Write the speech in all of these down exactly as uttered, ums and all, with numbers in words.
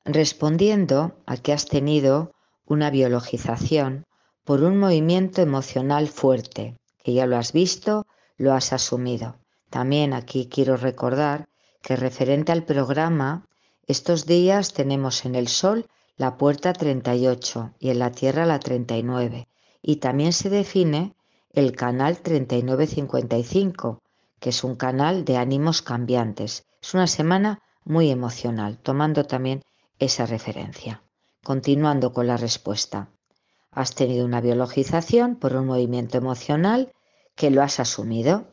respondiendo a que has tenido una biologización por un movimiento emocional fuerte, que ya lo has visto, lo has asumido. También aquí quiero recordar que referente al programa, estos días tenemos en el Sol la puerta treinta y ocho y en la Tierra la treinta y nueve, y también se define el canal treinta y nueve cincuenta y cinco, que es un canal de ánimos cambiantes. Es una semana muy emocional, tomando también esa referencia. Continuando con la respuesta. Has tenido una biologización por un movimiento emocional que lo has asumido.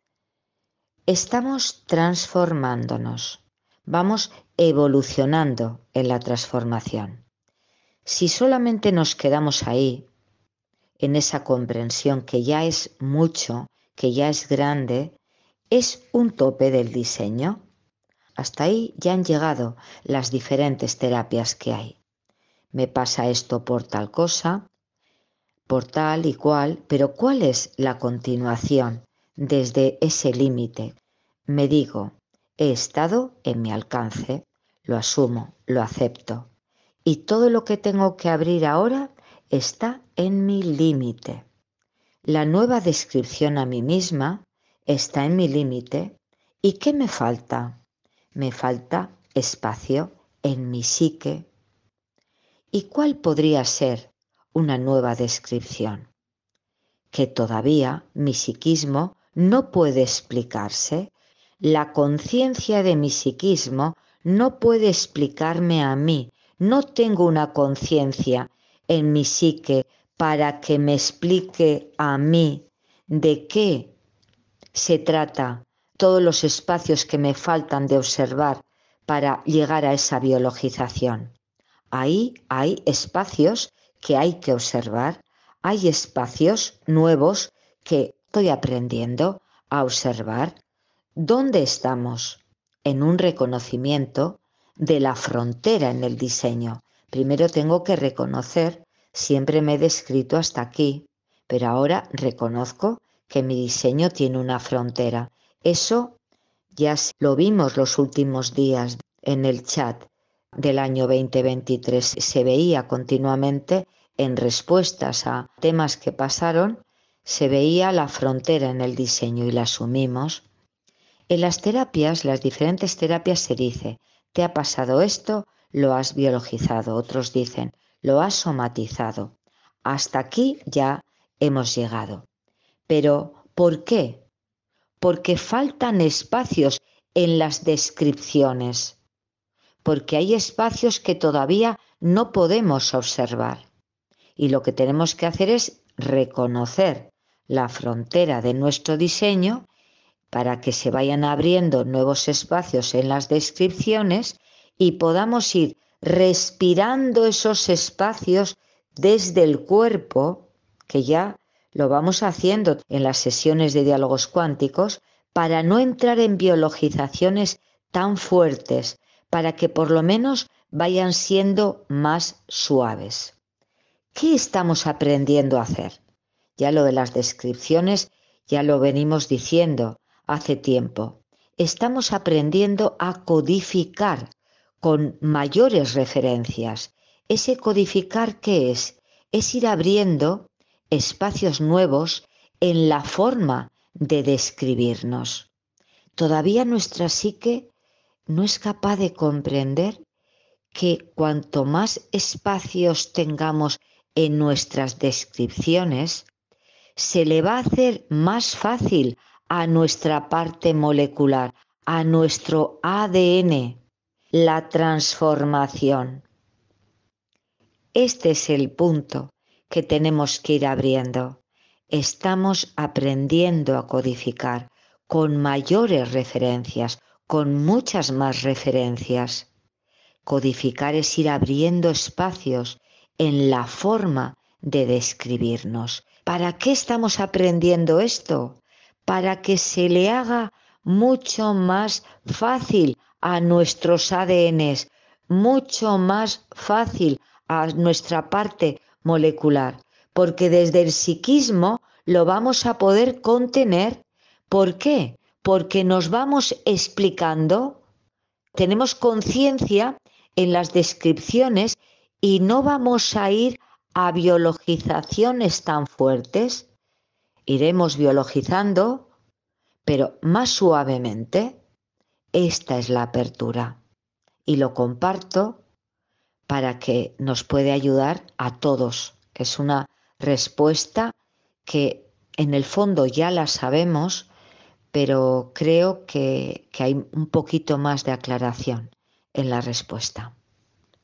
Estamos transformándonos. Vamos evolucionando en la transformación. Si solamente nos quedamos ahí, en esa comprensión que ya es mucho, que ya es grande, es un tope del diseño. Hasta ahí ya han llegado las diferentes terapias que hay. Me pasa esto por tal cosa, por tal y cual, pero ¿cuál es la continuación desde ese límite? Me digo, he estado en mi alcance, lo asumo, lo acepto, y todo lo que tengo que abrir ahora está en mi límite. La nueva descripción a mí misma está en mi límite. ¿Y qué me falta? Me falta espacio en mi psique. ¿Y cuál podría ser una nueva descripción? Que todavía mi psiquismo no puede explicarse. La conciencia de mi psiquismo no puede explicarme a mí. No tengo una conciencia en mi psique para que me explique a mí de qué se trata todos los espacios que me faltan de observar para llegar a esa biologización. Ahí hay espacios que hay que observar, hay espacios nuevos que estoy aprendiendo a observar. ¿Dónde estamos? En un reconocimiento de la frontera en el diseño. Primero tengo que reconocer, siempre me he descrito hasta aquí, pero ahora reconozco que mi diseño tiene una frontera. Eso ya lo vimos los últimos días en el chat del año veinte veintitrés. Se veía continuamente en respuestas a temas que pasaron, se veía la frontera en el diseño y la asumimos. En las terapias, las diferentes terapias se dice, te ha pasado esto, lo has biologizado. Otros dicen, lo has somatizado. Hasta aquí ya hemos llegado. Pero, ¿por qué? Porque faltan espacios en las descripciones. Porque hay espacios que todavía no podemos observar. Y lo que tenemos que hacer es reconocer la frontera de nuestro diseño para que se vayan abriendo nuevos espacios en las descripciones y podamos ir respirando esos espacios desde el cuerpo, que ya lo vamos haciendo en las sesiones de diálogos cuánticos, para no entrar en biologizaciones tan fuertes, para que por lo menos vayan siendo más suaves. ¿Qué estamos aprendiendo a hacer? Ya lo de las descripciones ya lo venimos diciendo hace tiempo. Estamos aprendiendo a codificar con mayores referencias. ¿Ese codificar qué es? Es ir abriendo espacios nuevos en la forma de describirnos. Todavía nuestra psique no es capaz de comprender que cuanto más espacios tengamos en nuestras descripciones, se le va a hacer más fácil a nuestra parte molecular, a nuestro A D N, la transformación. Este es el punto que tenemos que ir abriendo. Estamos aprendiendo a codificar con mayores referencias, con muchas más referencias. Codificar es ir abriendo espacios en la forma de describirnos. ¿Para qué estamos aprendiendo esto? Para que se le haga mucho más fácil a nuestros A D Ns, mucho más fácil a nuestra parte molecular, porque desde el psiquismo lo vamos a poder contener. ¿Por qué? Porque nos vamos explicando, tenemos conciencia en las descripciones y no vamos a ir a biologizaciones tan fuertes. Iremos biologizando, pero más suavemente. Esta es la apertura y lo comparto para que nos puede ayudar a todos. Es una respuesta que en el fondo ya la sabemos, pero creo que, que hay un poquito más de aclaración en la respuesta.